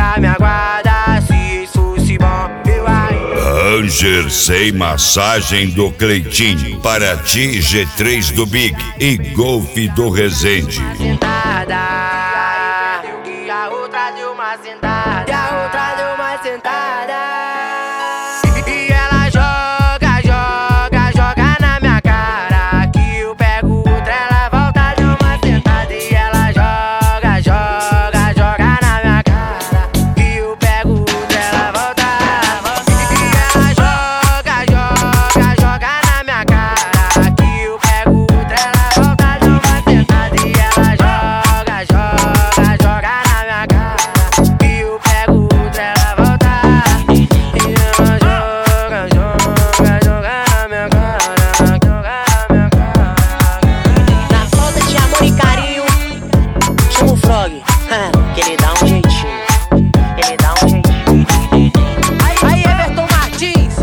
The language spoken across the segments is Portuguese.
putaria me aguarda. Se isso se bom, eu ainda. Ranger sem massagem do Cleitinho, Paraty G3 do Big e Golf do Resende. Sentada, e a outra deu uma sentada, e a outra deu uma sentada. E ela joga, joga, joga na minha cara, que eu pego outra, ela volta, deu uma sentada. E ela joga, joga, joga na minha cara, que eu pego outra, ela volta. E ela joga, joga, joga na minha cara, que eu pego outra, ela volta, deu uma sentada. E ela joga, joga, joga na minha cara, que eu pego outra, ela volta. E ela joga, joga, joga na minha cara, joga na minha cara. Na falta de amor e carinho, chama o Frog, que ele dá um jeitinho. Ele dá um jeitinho. Aí, Everton Martins.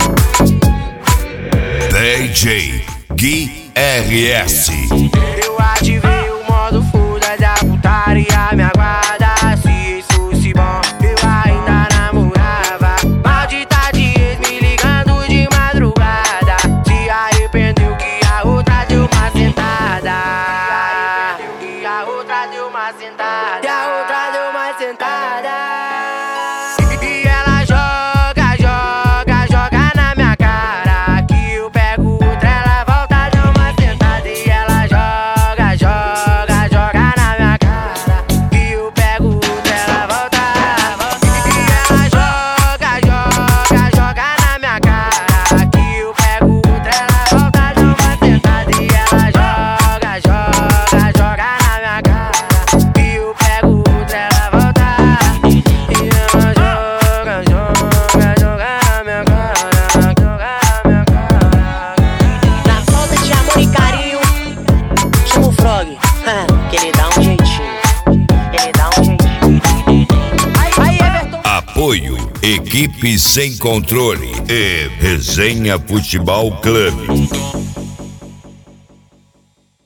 DJ Gui RS. Eu ativei o modo foda da putaria me aguarda. Se isso se bom, eu ainda namorava. Maldita de ex me ligando de madrugada. Se arrependeu que a outra deu uma sentada. E a outra deu uma sentada. E a outra deu uma sentada. E ela joga, joga, joga na minha cara, que eu pego outra, ela volta, deu uma sentada. E ela joga, joga, joga na minha cara, que eu pego outra, ela volta. E ela joga, joga, joga na minha cara, que eu pego outra, ela volta, deu uma sentada. E ela joga, joga, joga na minha cara, que eu pego outra, ela volta. E ela joga, joga, joga na minha cara, joga na minha cara. Na falta de amor e carinho, chama o Frog, que ele dá um jeitinho. Ele dá um jeitinho. Aí, Everton. Apoio Equipe Sem Controle e Resenha Futebol Clube.